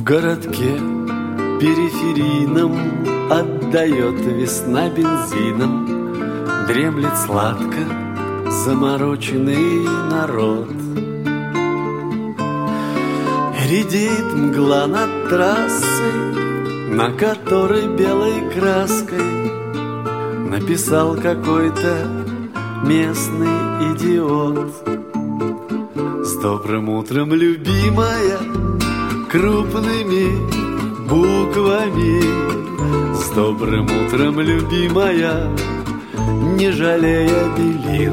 городке периферийном отдает весна бензином. Дремлет сладко замороченный народ. Редеет мгла над трассой, на которой белой краской написал какой-то местный идиот. С добрым утром, любимая, крупными буквами. С добрым утром, любимая, не жалея белил.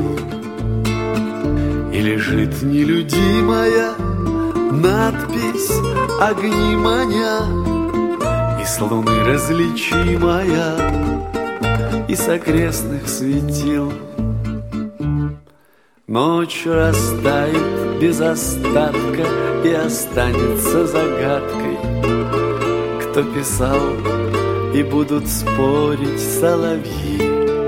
И лежит нелюдимая надпись огни маня, и с луны различимая, и с окрестных светил. Ночь растает без остатка и останется загадкой, кто писал, и будут спорить соловьи.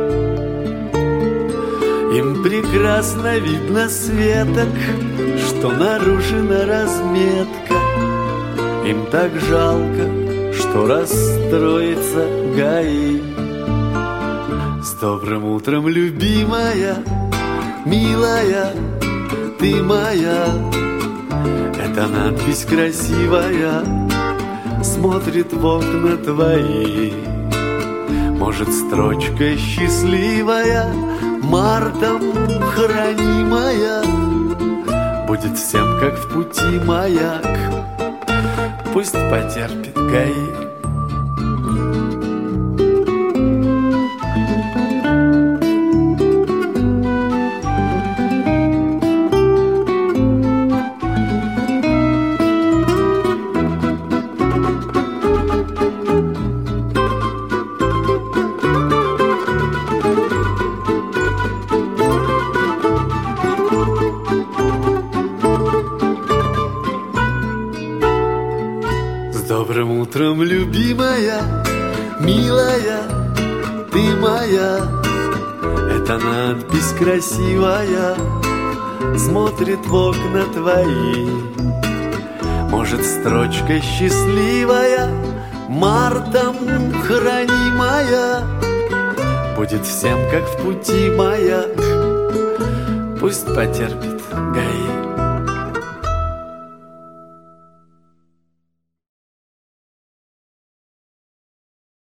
Им прекрасно видно светок, что нарушена разметка. Им так жалко, что расстроится ГАИ. С добрым утром, любимая, милая, ты моя. Эта надпись красивая смотрит в окна твои. Может, строчка счастливая, мартом хранимая, будет всем, как в пути маяк. Пусть потерпит ГАИ. Добрым утром, любимая, милая, ты моя. Эта надпись красивая смотрит в окна твои. Может, строчка счастливая, мартом хранимая, будет всем, как в пути маяк. Пусть потерпит